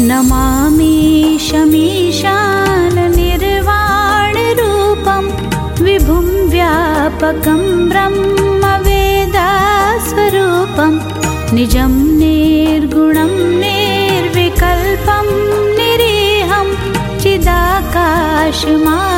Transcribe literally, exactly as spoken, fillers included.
नमामि शमीशाननिर्वाणरूपं विभुं व्यापकं ब्रह्मवेदस्वरूपं निजं निर्गुणं निर्विकल्पं निरीहं चिदाकाशमा